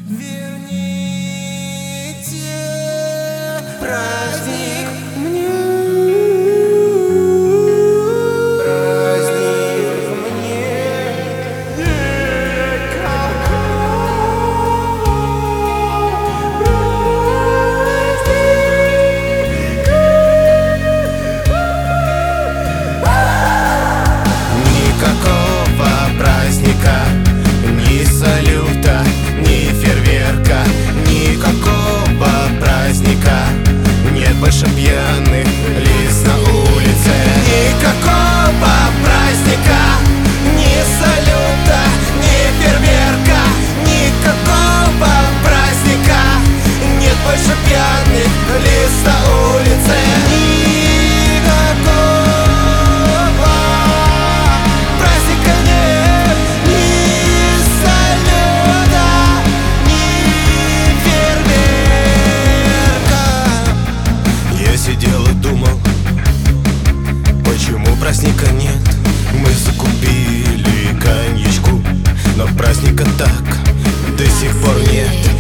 праздник мне. Ни салюта, ни фейерверка, никакого праздника. Нет больше пьяных лиц на улице. Никакого праздника, ни салюта, ни фейерверка, никакого праздника. Нет больше пьяных лиц на улице. Сидел и думал, почему праздника нет. Мы закупили коньячку, но праздника так до сих пор нет.